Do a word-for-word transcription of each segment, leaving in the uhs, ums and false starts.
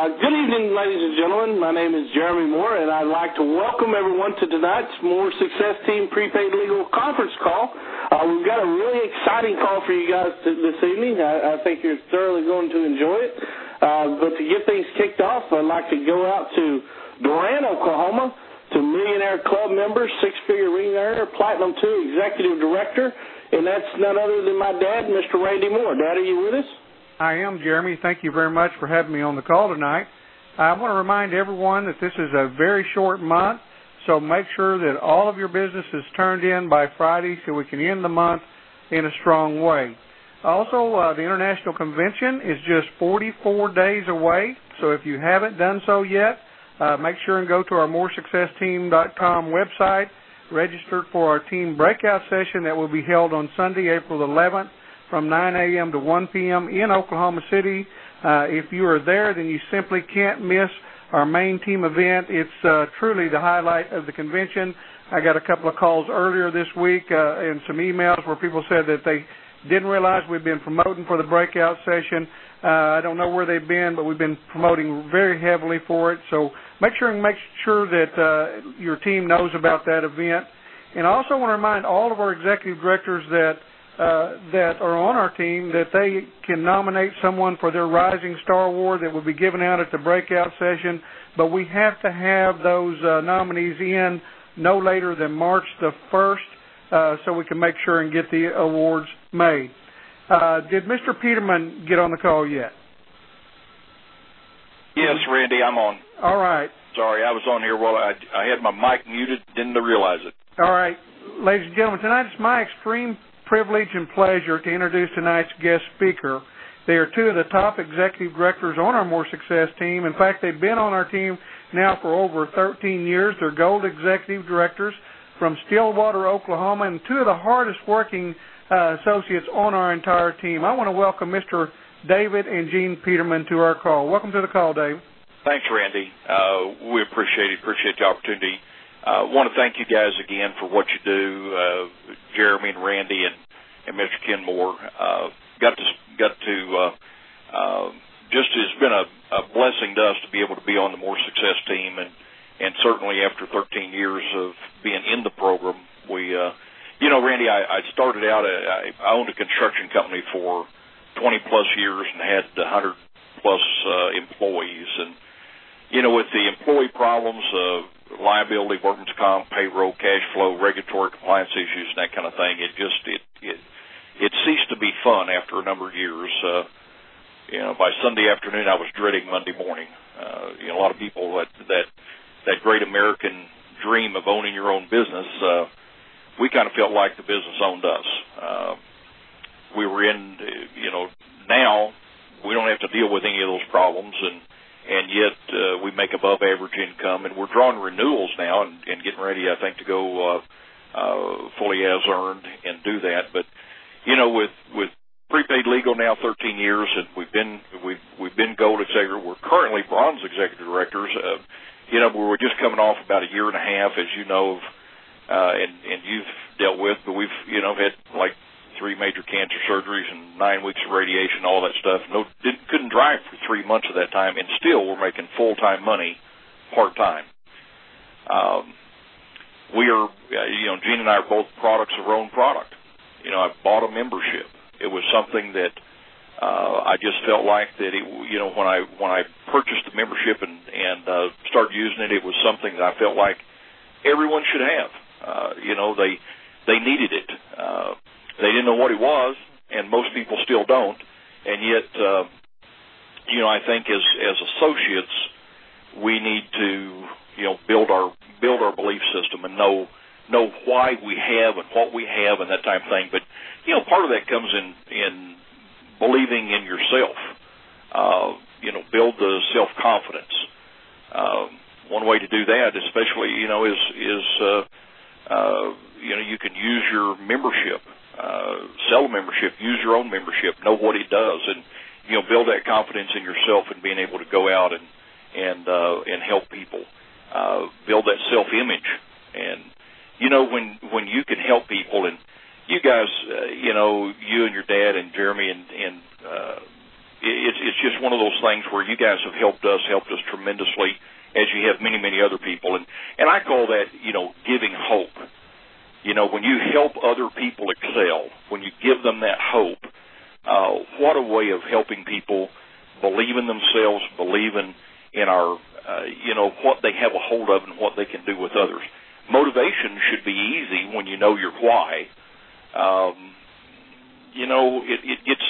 Uh, good evening, ladies and gentlemen. My name is Jeremy Moore, and I'd like to welcome everyone to tonight's More Success Team Prepaid Legal Conference call. Uh, we've got a really exciting call for you guys to, this evening. I, I think you're thoroughly going to enjoy it. Uh, but to get things kicked off, I'd like to go out to Durant, Oklahoma, to Millionaire Club member, six-figure ring earner, Platinum two Executive Director, and that's none other than my dad, Mister Randy Moore. Dad, are you with us? I am, Jeremy. Thank you very much for having me on the call tonight. I want to remind everyone that this is a very short month, so make sure that all of your business is turned in by Friday so we can end the month in a strong way. Also, uh, the International Convention is just forty-four days away, so if you haven't done so yet, uh, make sure and go to our more success team dot com website, register for our team breakout session that will be held on Sunday, April eleventh, from nine a.m. to one p.m. in Oklahoma City. Uh, if you are there, then you simply can't miss our main team event. It's uh, truly the highlight of the convention. I got a couple of calls earlier this week uh, and some emails where people said that they didn't realize we've been promoting for the breakout session. Uh, I don't know where they've been, but we've been promoting very heavily for it. So make sure and make sure that uh, your team knows about that event. And I also want to remind all of our executive directors that Uh, that are on our team that they can nominate someone for their Rising Star Award that will be given out at the breakout session, but we have to have those uh, nominees in no later than March the first uh, so we can make sure and get the awards made. Uh, did Mister Peterman get on the call yet? Yes, Randy, I'm on. All right. Sorry, I was on here while I, I had my mic muted, didn't realize it. All right. Ladies and gentlemen, tonight it's my extreme privilege and pleasure to introduce tonight's guest speaker. They are two of the top executive directors on our More Success team. In fact, they've been on our team now for over thirteen years. They're gold executive directors from Stillwater, Oklahoma, and two of the hardest working uh, associates on our entire team. I want to welcome Mister David and Jean Peterman to our call. Welcome to the call, Dave. Thanks, Randy. Uh, we appreciate it. Appreciate the opportunity. I uh, want to thank you guys again for what you do, uh, Jeremy and Randy and, and Mister Ken Moore. Uh, got to, got to, uh, uh, just it's been a, a blessing to us to be able to be on the More Success team, and, and certainly after thirteen years of being in the program, we, uh, you know, Randy, I, I started out, I, I owned a construction company for twenty plus years and had one hundred plus uh, employees, and, you know, with the employee problems, uh, liability, workman's comp, payroll, cash flow, regulatory compliance issues, and that kind of thing. It just it it it ceased to be fun after a number of years. Uh, you know, by Sunday afternoon, I was dreading Monday morning. Uh, you know, a lot of people that that that great American dream of owning your own business. Uh, we kind of felt like the business owned us. Uh, we were in, you know, now we don't have to deal with any of those problems, and. And yet uh, we make above average income, and we're drawing renewals now and, and getting ready, I think, to go uh, uh, fully as earned and do that. But you know, with with prepaid legal now thirteen years, and we've been we've we've been gold executive. We're currently bronze executive directors. Uh, you know, we were just coming off about a year and a half, as you know, uh, and and you've dealt with. But we've you know had like three major cancer surgeries and nine weeks of radiation, all that stuff. No, didn't, couldn't drive for three months of that time, and still we're making full-time money, part-time. Um, we are, you know, Gene and I are both products of our own product. You know, I bought a membership. It was something that uh, I just felt like that, it, you know, when I when I purchased the membership and, and uh, started using it, it was something that I felt like everyone should have. Uh, you know, they they needed it. Uh, They didn't know what it was, and most people still don't. And yet, uh, you know, I think as as associates, we need to, you know, build our build our belief system and know know why we have and what we have and that type of thing. But you know, part of that comes in in believing in yourself. Uh, you know, build the self confidence. Uh, one way to do that, especially, you know, is is uh, uh, you know, you can use your membership. Uh, sell a membership, use your own membership, know what it does, and you know, build that confidence in yourself and being able to go out and and uh, and help people, uh, build that self-image, and you know, when when you can help people, and you guys, uh, you know, you and your dad and Jeremy and and uh, it's it's just one of those things where you guys have helped us, helped us tremendously, as you have many, many other people. And, and I call that, you know, giving hope. You know, when you help other people excel, when you give them that hope, uh, what a way of helping people believe in themselves, believe in, in our, uh, you know, what they have a hold of and what they can do with others. Motivation should be easy when you know your why. Um, you know, it, it gets,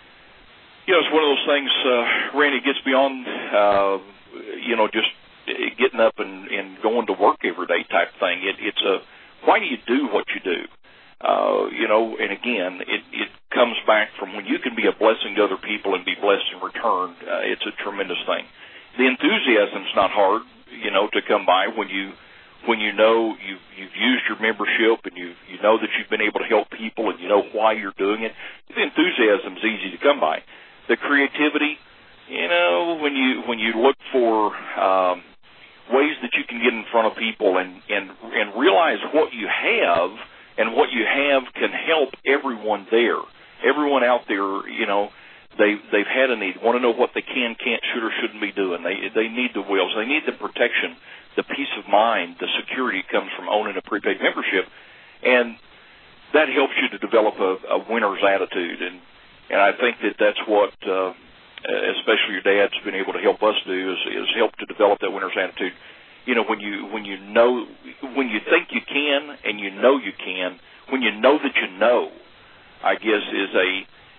you know, it's one of those things, uh, Randy, gets beyond, uh, you know, just getting up and, and going to work every day type thing. It, it's a, why do you do what you do? Uh, you know, and again, it, it comes back from when you can be a blessing to other people and be blessed in return. Uh, it's a tremendous thing. The enthusiasm's not hard, you know, to come by when you when you know you've, you've used your membership and you you know that you've been able to help people and you know why you're doing it. The enthusiasm's easy to come by. The creativity, you know, when you when you look for um, ways that you can get in front of people and, and, and realize what you have and what you have can help everyone there. Everyone out there, you know, they, they've had a need, want to know what they can, can't, should, or shouldn't be doing. They, they need the wills. They need the protection, the peace of mind, the security comes from owning a prepaid membership. And that helps you to develop a, a winner's attitude. And, and I think that that's what, uh, especially your dad's been able to help us do is, is help to develop that winner's attitude. You know, when you when you know when you think you can and you know you can, when you know that you know, I guess is a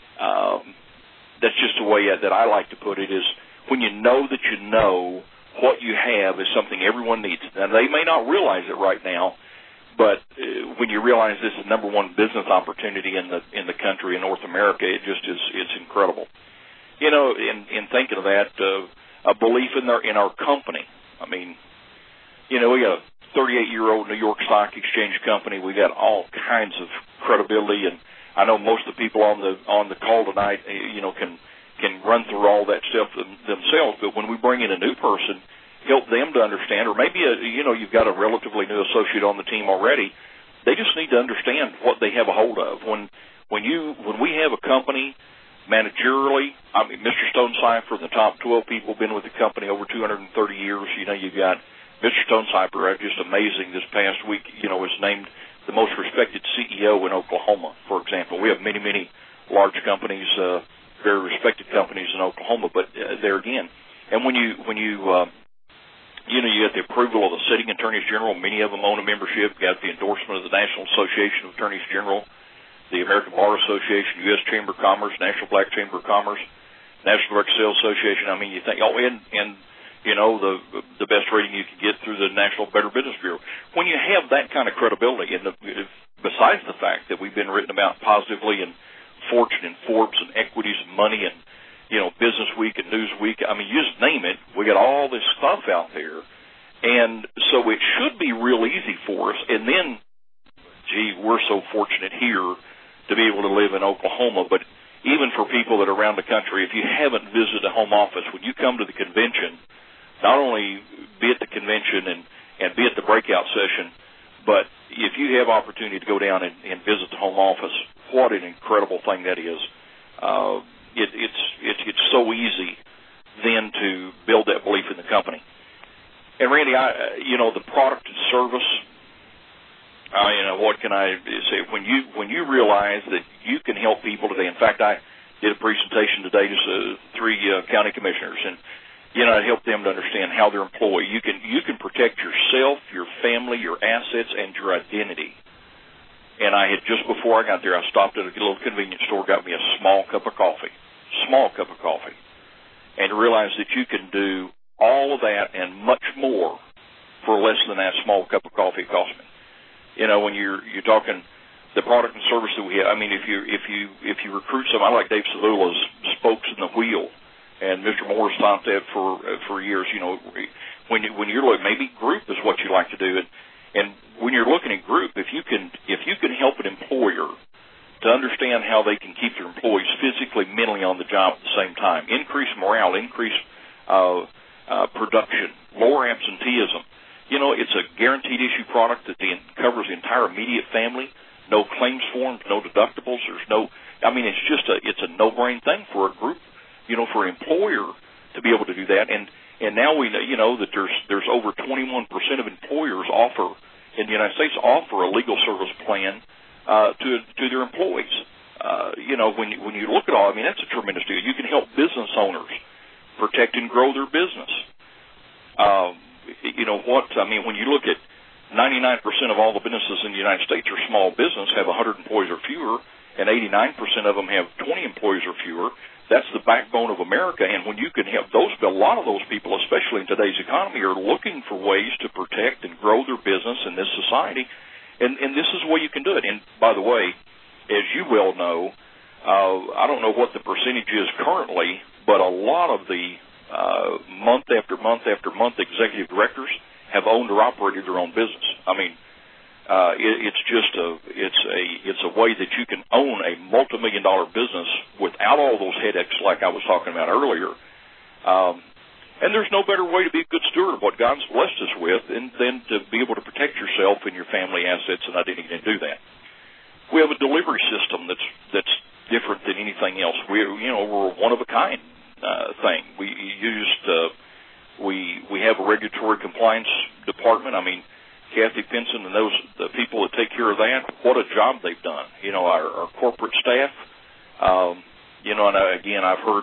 um, that's just a way that I like to put it is when you know that you know what you have is something everyone needs. Now they may not realize it right now, but uh, when you realize this is the number one business opportunity in the in the country in North America, it just is it's incredible. You know, in, in thinking of that, uh, a belief in our, in our company. I mean, you know, we got a thirty-eight-year-old New York Stock Exchange company. We got all kinds of credibility, and I know most of the people on the on the call tonight, you know, can can run through all that stuff them, themselves. But when we bring in a new person, help them to understand, or maybe a, you know, you've got a relatively new associate on the team already. They just need to understand what they have a hold of. When when you when we have a company. Managerially, I mean, Mister Stonecipher, the top twelve people, been with the company over two hundred thirty years. You know, you got Mister Stonecipher, just amazing. This past week, you know, was named the most respected C E O in Oklahoma, for example. We have many, many large companies, uh, very respected companies in Oklahoma, but uh, there again, and when you, when you, uh, you know, you get the approval of the sitting attorneys general, many of them own a membership, you got the endorsement of the National Association of Attorneys General, the American Bar Association, U S Chamber of Commerce, National Black Chamber of Commerce, National Direct Sales Association. I mean, you think, oh, and, and you know, the the best rating you can get through the National Better Business Bureau. When you have that kind of credibility, and the, besides the fact that we've been written about positively in Fortune and Forbes and Equities and Money and, you know, Business Week and Newsweek, I mean, you just name it, we got all this stuff out there. And so it should be real easy for us. And then, gee, we're so fortunate here to be able to live in Oklahoma, but even for people that are around the country, if you haven't visited a home office, when you come to the convention, not only be at the convention and, and be at the breakout session, but if you have opportunity to go down and, and visit the home office, what an incredible thing that is. Uh, it, it's, it's, it's so easy then to build that belief in the company. And Randy, I, you know, the product and service, Uh, you know, what can I say? When you when you realize that you can help people today. In fact, I did a presentation today to uh, three uh, county commissioners, and you know, I helped them to understand how their employee you can you can protect yourself, your family, your assets, and your identity. And I had just before I got there, I stopped at a little convenience store, got me a small cup of coffee, small cup of coffee, and realized that you can do all of that and much more for less than that small cup of coffee cost me. You know, when you're you're talking the product and service that we have. I mean, if you if you if you recruit some, I like Dave Savula's spokes in the wheel, and Mister Moore's taught that for uh, for years. You know, when you, when you're looking, maybe group is what you like to do, and and when you're looking at group, if you can if you can help an employer to understand how they can keep their employees physically, mentally on the job at the same time, increase morale, increase uh, uh, production, lower absenteeism. You know, it's a guaranteed issue product that the, covers the entire immediate family. No claims forms, no deductibles. There's no, I mean, it's just a, it's a no-brain thing for a group you know, for an employer to be able to do that. And and now we know, you know, that there's there's over twenty-one percent of employers offer in the United States offer a legal service plan uh, to to their employees. Uh, you know, when you, when you look at all, I mean, that's a tremendous deal. You can help business owners protect and grow their business. Um, you know what? I mean, when you look at ninety-nine percent of all the businesses in the United States are small business, have one hundred employees or fewer, and eighty-nine percent of them have twenty employees or fewer. That's the backbone of America. And when you can help those, a lot of those people, especially in today's economy, are looking for ways to protect and grow their business in this society. And, and this is the way you can do it. And by the way, as you well know, uh, I don't know what the percentage is currently, but a lot of the uh, month after month after month executive directors have owned or operated their own business. I mean, uh, it, it's just a it's a it's a way that you can own a multi-million dollar business without all those headaches, like I was talking about earlier. Um, and there's no better way to be a good steward of what God's blessed us with than, than to be able to protect yourself and your family assets and identity and do that. We have a delivery system that's that's different than anything else. We you know we're a one of a kind uh, thing. We used uh, we we have a regulatory compliance department. I mean, Kathy Pinson and those the people that take care of that, what a job they've done. You know, our, our corporate staff. Um, you know, and I, again, I've heard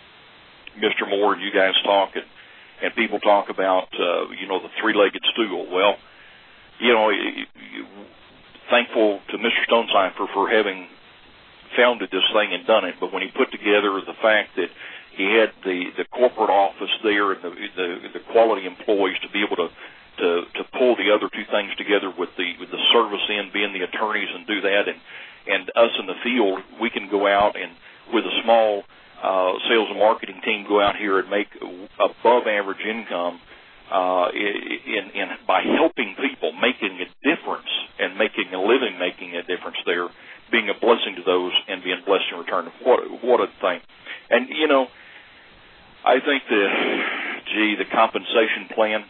Mister Moore and you guys talk, and, and people talk about uh, you know the three-legged stool. Well, you know. You, you, thankful to Mister Stonecipher for having founded this thing and done it, but when he put together the fact that he had the, the corporate office there and the, the the quality employees to be able to, to to pull the other two things together with the with the service end being the attorneys and do that, and and us in the field, we can go out and with a small uh, sales and marketing team go out here and make above average income uh, in, in by helping people, making a difference and making a living, making a difference there, being a blessing to those and being blessed in return. What what a thing! And you know, I think the gee the compensation plan.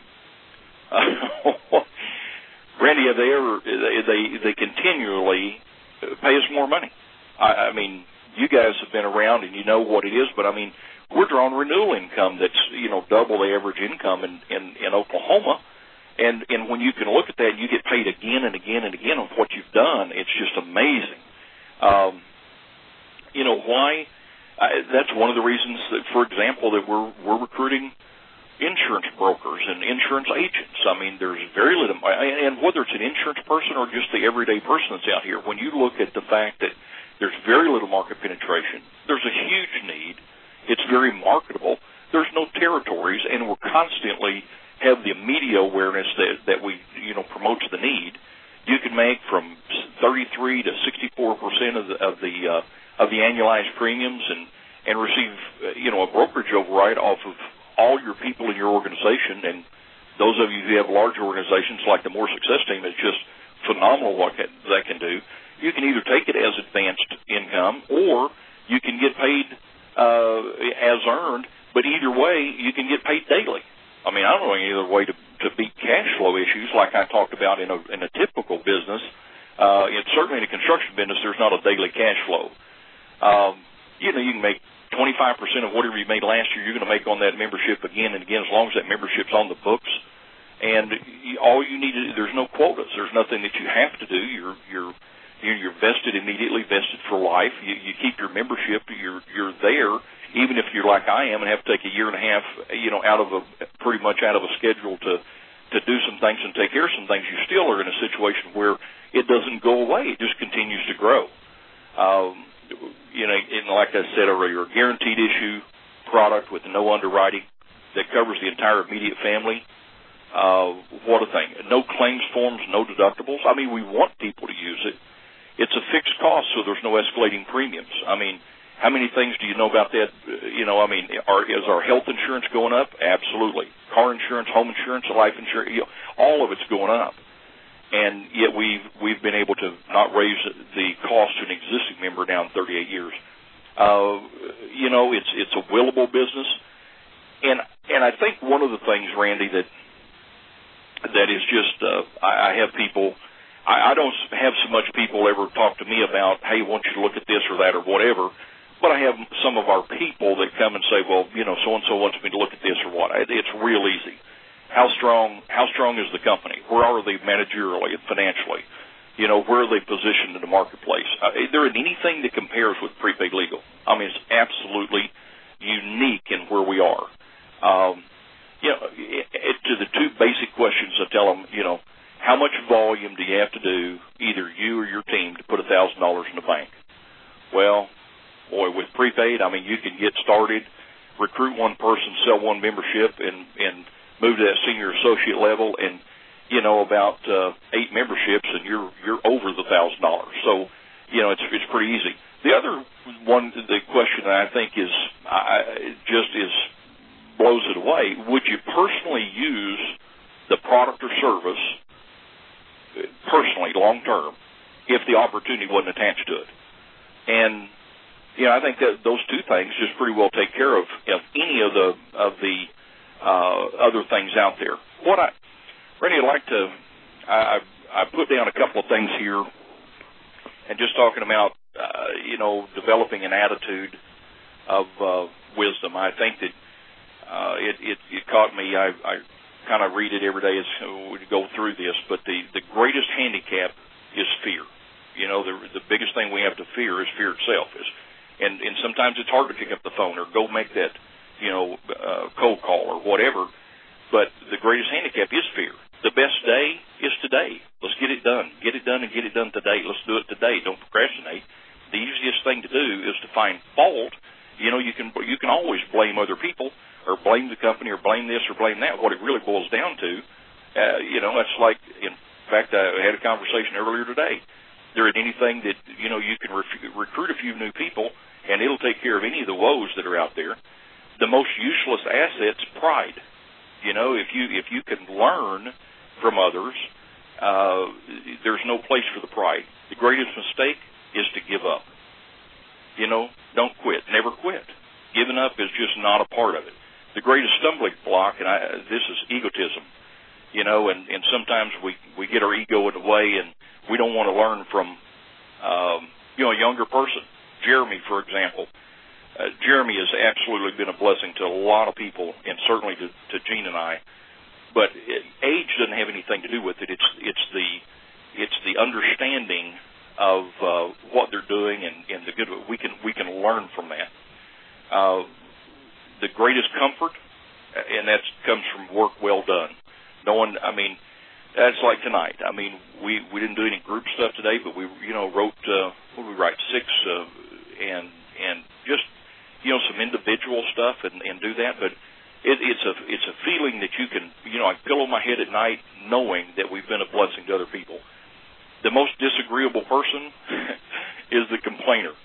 Uh, Randy, they ever they they continually pay us more money. I, I mean, you guys have been around and you know what it is, but I mean, we're drawing renewal income that's, you know, double the average income in, in, in Oklahoma. And, and when you can look at that, you get paid again and again and again on what you've done. It's just amazing. Um, you know, why? I, that's one of the reasons that, for example, that we're, we're recruiting insurance brokers and insurance agents. I mean, there's very little, and whether it's an insurance person or just the everyday person that's out here, when you look at the fact that there's very little market penetration, there's a huge need. It's very marketable. There's no territories, and we're constantly have the media awareness that, that we, you know, promotes the need. You can make from thirty-three to sixty-four percent of the of the uh, of the annualized premiums, and and receive, uh, you know, a brokerage override off of all your people in your organization. And those of you who have large organizations like the More Success Team, it's just phenomenal what that, that can do. You can either take it as advanced income, or you can get paid Uh, as earned, but either way, you can get paid daily. I mean, I don't know any other way to, to beat cash flow issues like I talked about in a, in a typical business. Uh, it's certainly in a construction business, there's not a daily cash flow. Um, you know, you can make twenty-five percent of whatever you made last year, you're going to make on that membership again and again, as long as that membership's on the books. And you, all you need to, there's no quotas. There's nothing that you have to do. You're, you're, You're vested immediately, vested for life. You, you keep your membership. You're you're there, even if you're like I am and have to take a year and a half, you know, out of a pretty much out of a schedule to to do some things and take care of some things. You still are in a situation where it doesn't go away; it just continues to grow. Um, you know, and like I said earlier, a guaranteed issue product with no underwriting that covers the entire immediate family. Uh, what a thing! No claims forms, no deductibles. I mean, we want people to use it. It's a fixed cost, so there's no escalating premiums. I mean, how many things do you know about that? You know, I mean, are, is our health insurance going up? Absolutely. Car insurance, home insurance, life insurance, you know, all of it's going up. And yet we've we've been able to not raise the cost to an existing member now in thirty-eight years. Uh, you know, it's it's a willable business, and and I think one of the things, Randy, that that is just uh, I, I have people. I don't have so much people ever talk to me about, hey, I want you to look at this or that or whatever, but I have some of our people that come and say, well, you know, so-and-so wants me to look at this or what. It's real easy. How strong, how strong is the company? Where are they managerially and financially? You know, where are they positioned in the marketplace? Uh, there isn't anything that compares with Prepaid Legal. I mean, it's absolutely unique in where we are. Um, you know, it, it, to the two basic questions I tell them, you know, how much volume do you have to do, either you or your team, to put one thousand dollars in the bank? Well, boy, with prepaid, I mean, you can get started, recruit one person, sell one membership, and, and move to that senior associate level, and, you know, about uh, eight memberships, and you're you're over the one thousand dollars. So, you know, it's it's pretty easy. The other one, the question that I think is I, just is blows it away, would you personally use the product or service personally, long-term, if the opportunity wasn't attached to it? And, you know, I think that those two things just pretty well take care of, of any of the of the uh, other things out there. What I, Randy, I'd like to, I, I put down a couple of things here, and just talking about, uh, you know, developing an attitude of uh, wisdom. I think that uh, it, it, it caught me. I, I kind of read it every day as we go through this, but the, the greatest handicap is fear. You know, the the biggest thing we have to fear is fear itself. Is, and, and sometimes it's hard to pick up the phone or go make that, you know, uh, cold call or whatever, but the greatest handicap is fear. The best day is today. Let's get it done. Get it done and get it done today. Let's do it today. Don't procrastinate. The easiest thing to do is to find fault. You know, you can you can always blame other people or blame the company or blame this or blame that. What it really boils down to, uh, you know, that's like, in fact, I had a conversation earlier today. There isn't anything that, you know, you can ref- recruit a few new people and it'll take care of any of the woes that are out there. The most useless asset's pride. You know, if you if you can learn from others, uh, there's no place for the pride. The greatest mistake is to give up. You know, don't quit. Never quit. Giving up is just not a part of it. The greatest stumbling block, and I, this is egotism, you know, and, and sometimes we, we get our ego in the way and we don't want to learn from, um, you know, a younger person. Jeremy, for example. Uh, Jeremy has absolutely been a blessing to a lot of people, and certainly to, to Gene and I. But it, age doesn't have anything to do with it. It's it's the it's the understanding of uh, what they're doing and, and the good. We can we can learn from that. Uh, the greatest comfort, and that comes from work well done. No one, I mean, that's like tonight. I mean, we, we didn't do any group stuff today, but we, you know, wrote, uh, what did we write, six, uh, and and just, you know, some individual stuff and, and do that. But it, it's a it's a feeling that you can, you know, I pillow my head at night knowing that we've been a blessing to other people. The most disagreeable person is the complainer.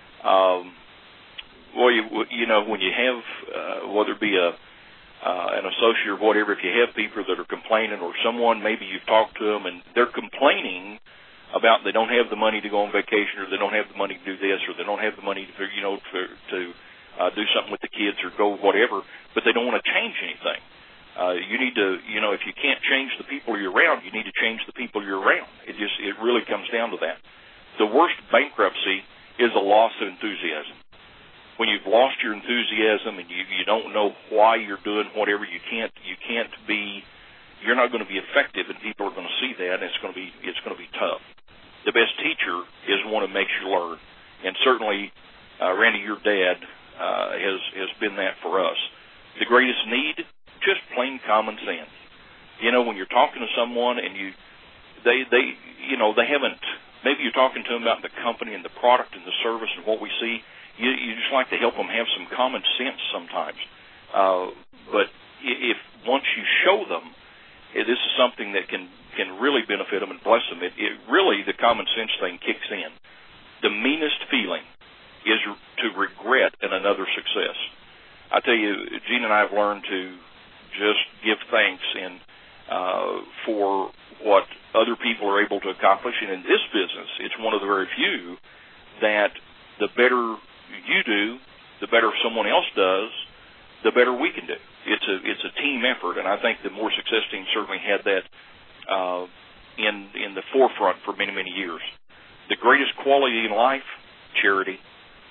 Um, well, you, you know, when you have, uh, whether it be a uh, an associate or whatever, if you have people that are complaining, or someone, maybe you've talked to them and they're complaining about they don't have the money to go on vacation, or they don't have the money to do this, or they don't have the money to, you know, for, to uh, do something with the kids or go whatever, but they don't want to change anything. Uh, you need to, you know, if you can't change the people you're around, you need to change the people you're around. It just, it really comes down to that. The worst bankruptcy is a loss of enthusiasm. When you've lost your enthusiasm and you, you don't know why you're doing whatever, you can't, you can't be, you're not going to be effective, and people are going to see that, and it's going to be, it's going to be tough. The best teacher is one who makes you learn, and certainly, uh, Randy, your dad uh, has has been that for us. The greatest need, just plain common sense. You know, when you're talking to someone and you, they they you know they haven't, maybe you're talking to them about the company and the product and the service and what we see. You, you just like to help them have some common sense sometimes. Uh, but if once you show them, this is something that can, can really benefit them and bless them, it, it really, the common sense thing kicks in. The meanest feeling is to regret in another success. I tell you, Gene and I have learned to just give thanks in, uh, for what other people are able to accomplish. And in this business, it's one of the very few that the better you do, the better someone else does, the better we can do. It's a it's a team effort, and I think the More Success team certainly had that uh, in in the forefront for many, many years. The greatest quality in life, charity.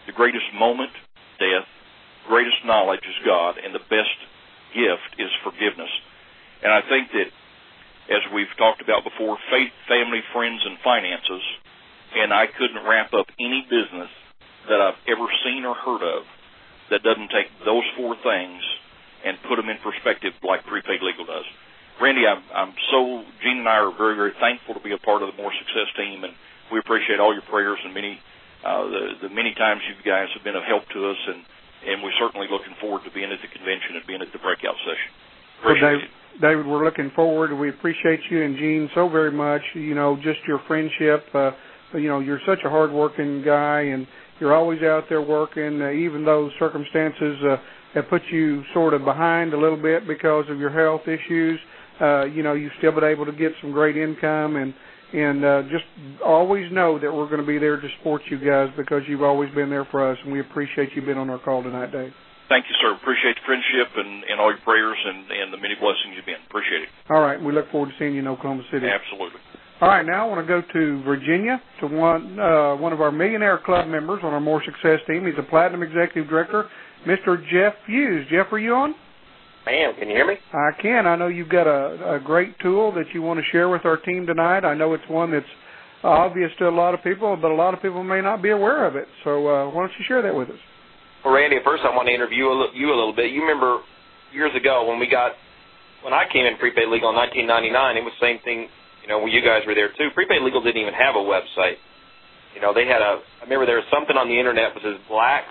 the greatest moment, death, greatest knowledge is God, and the best gift is forgiveness. And I think that, as we've talked about before, faith, family, friends, and finances, and I couldn't wrap up any business that I've ever seen or heard of that doesn't take those four things and put them in perspective like Prepaid Legal does. Randy, I'm, I'm so, Gene and I are very, very thankful to be a part of the More Success team, and we appreciate all your prayers and many, uh, the, the many times you guys have been of help to us, and, and we're certainly looking forward to being at the convention and being at the breakout session. Appreciate well, David, it. David, we're looking forward. We appreciate you and Gene so very much. You know, just your friendship. Uh, you know, you're such a hard-working guy, and you're always out there working, uh, even though circumstances uh, have put you sort of behind a little bit because of your health issues. Uh, you know, you've still been able to get some great income, and and uh, just always know that we're going to be there to support you guys because you've always been there for us, and we appreciate you being on our call tonight, Dave. Thank you, sir. Appreciate the friendship and, and all your prayers and, and the many blessings you've been. Appreciate it. All right. We look forward to seeing you in Oklahoma City. Absolutely. All right. Now I want to go to Virginia to one uh, one of our Millionaire Club members on our More Success team. He's a Platinum Executive Director, Mister Jeff Hughes. Jeff, are you on? I am. Can you hear me? I can. I know you've got a, a great tool that you want to share with our team tonight. I know it's one that's obvious to a lot of people, but a lot of people may not be aware of it. So uh, why don't you share that with us? Well, Randy, first I want to interview you a little bit. You remember years ago when we got, when I came in Prepaid Legal in nineteen ninety-nine, it was the same thing, you know, when you guys were there too. Prepaid Legal didn't even have a website. You know, they had a, I remember there was something on the internet that was black.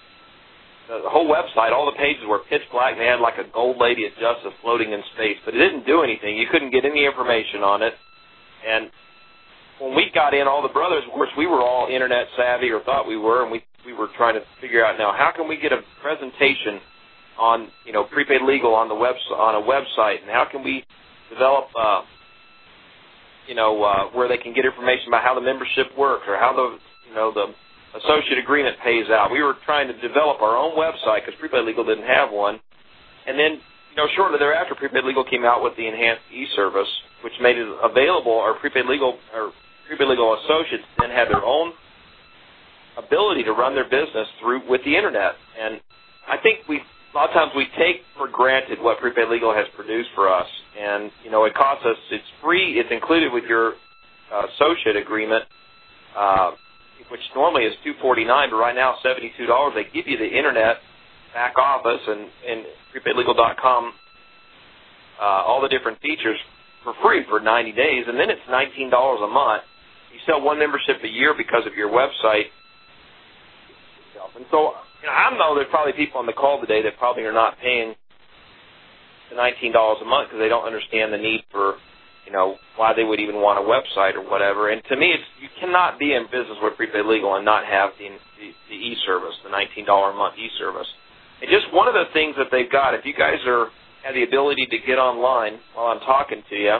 The whole website, all the pages were pitch black, and they had like a gold lady of justice floating in space, but it didn't do anything. You couldn't get any information on it. And when we got in, all the brothers, of course, we were all internet savvy or thought we were, and we we were trying to figure out now how can we get a presentation on, you know, Prepaid Legal on the web on a website, and how can we develop, uh, you know, uh, where they can get information about how the membership works or how the, you know, the associate agreement pays out. We were trying to develop our own website because Prepaid Legal didn't have one, and then, you know, shortly thereafter, Prepaid Legal came out with the enhanced e-service, which made it available. Our Prepaid Legal or Prepaid Legal associates then had their own ability to run their business through with the internet. And I think we a lot of times we take for granted what Prepaid Legal has produced for us. And, you know, it costs us, it's free, it's included with your uh, associate agreement, uh, which normally is two forty-nine, but right now seventy-two dollars. They give you the internet, back office, and, and prepaid legal dot com, uh, all the different features for free for ninety days, and then it's nineteen dollars a month. You sell one membership a year because of your website. And so, you know, I know there's probably people on the call today that probably are not paying the nineteen dollars a month because they don't understand the need for, you know, why they would even want a website or whatever. And to me, it's, you cannot be in business with Prepaid Legal and not have the, the, the e-service, the nineteen dollars a month e-service. And just one of the things that they've got, if you guys are have the ability to get online while I'm talking to you,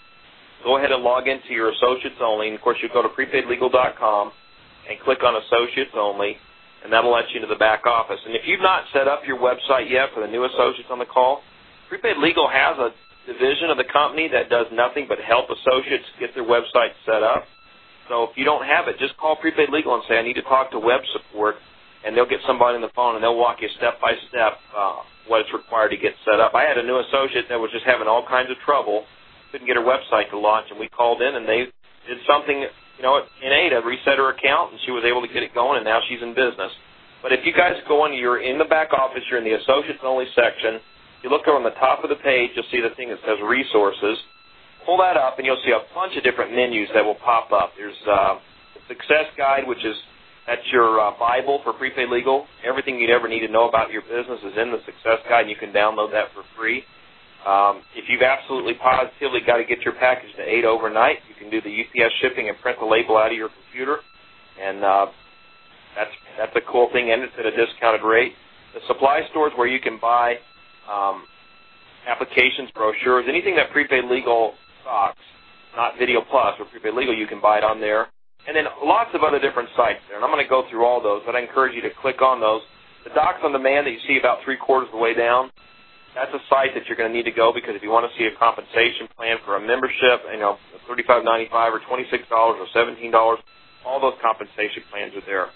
go ahead and log into your Associates Only. And, of course, you go to prepaid legal dot com and click on Associates Only, and that'll let you into the back office. And if you've not set up your website yet for the new associates on the call, Prepaid Legal has a division of the company that does nothing but help associates get their website set up. So if you don't have it, just call Prepaid Legal and say, I need to talk to web support, and they'll get somebody on the phone, and they'll walk you step by step uh, what is required to get set up. I had a new associate that was just having all kinds of trouble, couldn't get her website to launch, and we called in, and they did something, you know, in Ada, reset her account, and she was able to get it going, and now she's in business. But if you guys go in, you're in the back office, you're in the Associates Only section, you look over on the top of the page, you'll see the thing that says Resources. Pull that up, and you'll see a bunch of different menus that will pop up. There's uh, the Success Guide, which is that's your uh, Bible for Prepaid Legal. Everything you'd ever need to know about your business is in the Success Guide, and you can download that for free. Um, if you've absolutely positively got to get your package to Ada overnight, you can do the U P S shipping and print the label out of your computer, and uh, that's that's a cool thing, and it's at a discounted rate. The supply stores where you can buy um, applications, brochures, anything that Prepaid Legal stocks, not Video Plus, or Prepaid Legal, you can buy it on there. And then lots of other different sites there, and I'm going to go through all those, but I encourage you to click on those. The Docs on Demand that you see about three-quarters of the way down, that's a site that you're going to need to go because if you want to see a compensation plan for a membership, you know, thirty-five ninety-five or twenty-six dollars or seventeen dollars, all those compensation plans are there.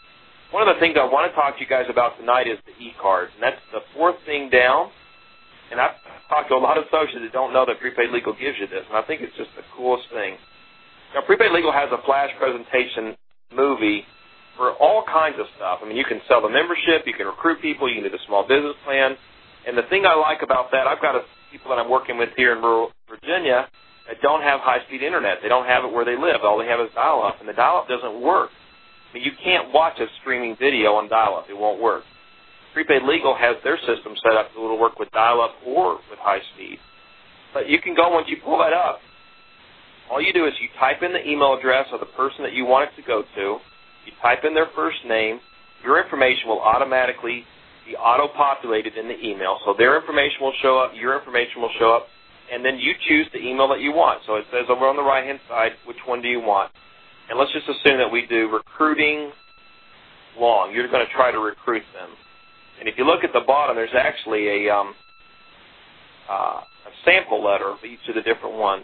one of the things I want to talk to you guys about tonight is the e-cards, and that's the fourth thing down. And I've talked to a lot of associates that don't know that Prepaid Legal gives you this, and I think it's just the coolest thing. Now, Prepaid Legal has a flash presentation movie for all kinds of stuff. I mean, you can sell the membership, you can recruit people, you can do the small business plan. And the thing I like about that, I've got a, people that I'm working with here in rural Virginia that don't have high-speed internet. They don't have it where they live. All they have is dial-up, and the dial-up doesn't work. I mean, you can't watch a streaming video on dial-up. It won't work. Prepaid Legal has their system set up so it'll work with dial-up or with high speed. But you can go, once you pull that up, all you do is you type in the email address of the person that you want it to go to, you type in their first name, your information will automatically be auto-populated in the email. So their information will show up, your information will show up, and then you choose the email that you want. So it says over on the right-hand side, which one do you want? And let's just assume that we do recruiting long. You're going to try to recruit them. And if you look at the bottom, there's actually a, um, uh, a sample letter of each of the different ones.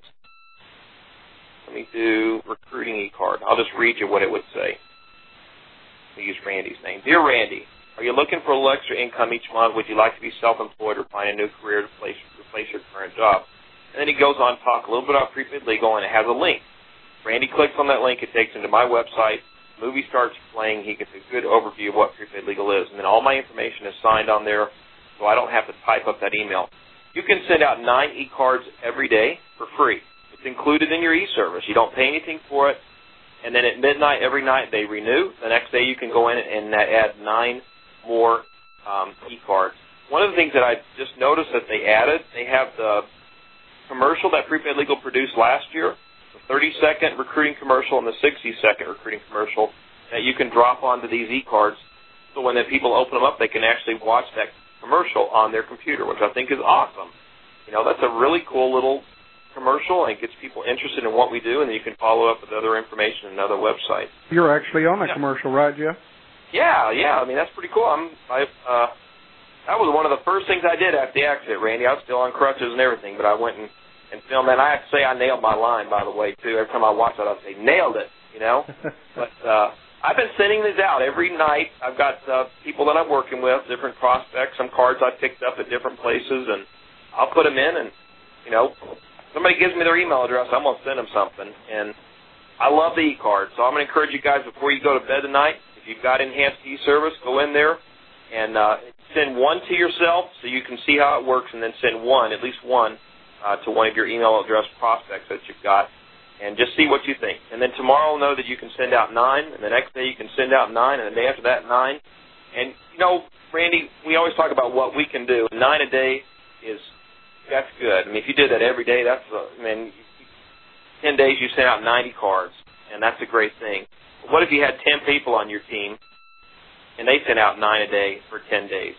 Let me do recruiting e-card. I'll just read you what it would say. Let me use Randy's name. Dear Randy, are you looking for a little extra income each month? Would you like to be self-employed or find a new career to replace, replace your current job? And then he goes on to talk a little bit about Prepaid Legal, and it has a link. Randy clicks on that link. It takes him to my website. Movie starts playing, he gets a good overview of what Prepaid Legal is, and then all my information is signed on there, so I don't have to type up that email. You can send out nine e-cards every day for free. It's included in your e-service. You don't pay anything for it, and then at midnight every night they renew. The next day you can go in and add nine more um, e-cards. One of the things that I just noticed that they added, they have the commercial that Prepaid Legal produced last year, thirty-second recruiting commercial and the sixty-second recruiting commercial that you can drop onto these e-cards, so when the people open them up, they can actually watch that commercial on their computer, which I think is awesome. You know, that's a really cool little commercial, and it gets people interested in what we do, and then you can follow up with other information on another website. You're actually on a yeah. commercial, right, Jeff? Yeah, yeah. I mean, that's pretty cool. I'm, I, uh, that was one of the first things I did after the accident, Randy. I was still on crutches and everything, but I went and and film that. I have to say I nailed my line, by the way, too. Every time I watch it, I say, nailed it, you know. But uh, I've been sending these out every night. I've got uh, people that I'm working with, different prospects, some cards I picked up at different places, and I'll put them in, and, you know, somebody gives me their email address, I'm going to send them something. And I love the e-card, so I'm going to encourage you guys before you go to bed tonight, if you've got enhanced e-service, go in there and uh, send one to yourself so you can see how it works, and then send one, at least one, Uh, to one of your email address prospects that you've got, and just see what you think. And then tomorrow know that you can send out nine, and the next day you can send out nine, and the day after that, nine. And, you know, Randy, we always talk about what we can do. Nine a day is, that's good. I mean, if you did that every day, that's, uh, I mean, ten days you send out ninety cards, and that's a great thing. But what if you had ten people on your team, and they sent out nine a day for ten days?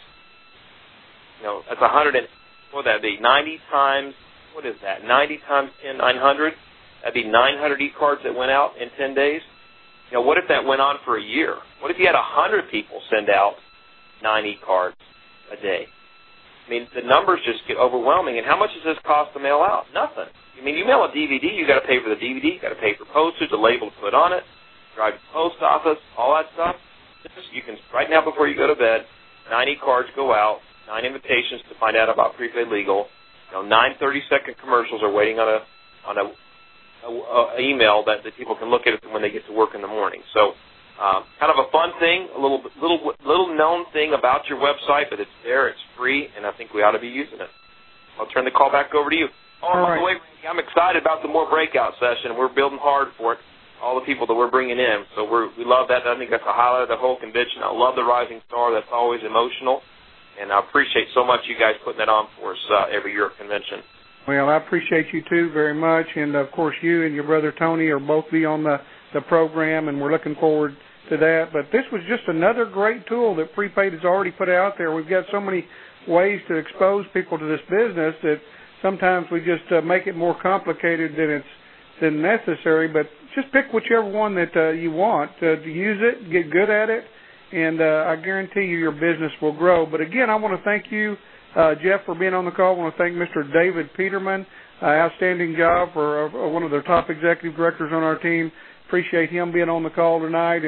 You know, that's one hundred, and, what would that be, ninety times, what is that, ninety times ten, nine hundred? That'd be nine hundred e-cards that went out in ten days. You know, what if that went on for a year? What if you had one hundred people send out nine e-cards a day? I mean, the numbers just get overwhelming. And how much does this cost to mail out? Nothing. I mean, you mail a D V D, you got to pay for the D V D, you got to pay for postage, the label to put on it, drive to the post office, all that stuff. Just, you can, right now before you go to bed, nine e-cards go out, nine invitations to find out about Prepaid Legal. You know, nine thirty-second commercials are waiting on a on a, a, a email that the people can look at it when they get to work in the morning. So, um, kind of a fun thing, a little little little known thing about your website, but it's there, it's free, and I think we ought to be using it. I'll turn the call back over to you. Oh, by the way, I'm excited about the more breakout session. We're building hard for it. All the people that we're bringing in, so we're, we love that. I think that's a highlight of the whole convention. I love the Rising Star. That's always emotional. And I appreciate so much you guys putting that on for us uh, every year at convention. Well, I appreciate you, too, very much. And, of course, you and your brother Tony are both be on the, the program, and we're looking forward to that. But this was just another great tool that Prepaid has already put out there. We've got so many ways to expose people to this business that sometimes we just uh, make it more complicated than it's than necessary. But just pick whichever one that uh, you want uh, to use it, get good at it. And uh, I guarantee you your business will grow. But, again, I want to thank you, uh, Jeff, for being on the call. I want to thank Mister David Peterman. Uh, outstanding job for uh, one of the top executive directors on our team. Appreciate him being on the call tonight. And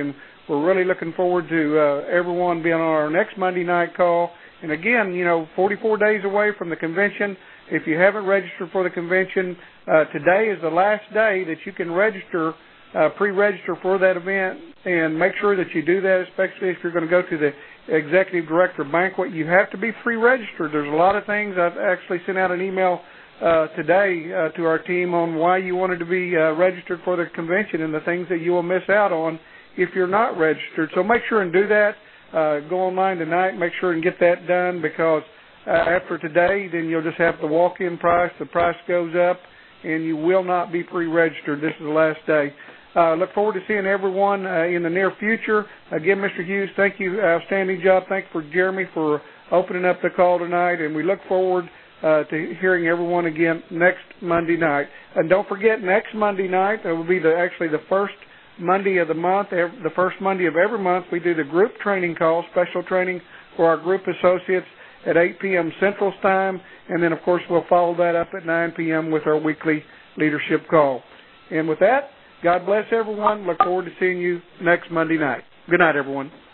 we're really looking forward to uh, everyone being on our next Monday night call. And again, you know, forty-four days away from the convention. If you haven't registered for the convention, uh, today is the last day that you can register, uh, pre-register for that event, and make sure that you do that, especially if you're going to go to the executive director banquet. You have to be pre-registered. There's a lot of things. I've actually sent out an email uh, today uh, to our team on why you wanted to be uh, registered for the convention and the things that you will miss out on if you're not registered. So make sure and do that. Uh, go online tonight, make sure and get that done, because uh, after today, then you'll just have the walk-in price. The price goes up, and you will not be pre-registered. This is the last day. Uh, look forward to seeing everyone uh, in the near future. Again, Mister Hughes, thank you. Outstanding job. Thank you for Jeremy for opening up the call tonight, and we look forward uh, to hearing everyone again next Monday night. And don't forget, next Monday night, it will be the, actually the first Monday of the month, the first Monday of every month, we do the group training call, special training for our group associates at eight p.m. Central Time, and then, of course, we'll follow that up at nine p.m. with our weekly leadership call. And with that, God bless everyone. Look forward to seeing you next Monday night. Good night, everyone.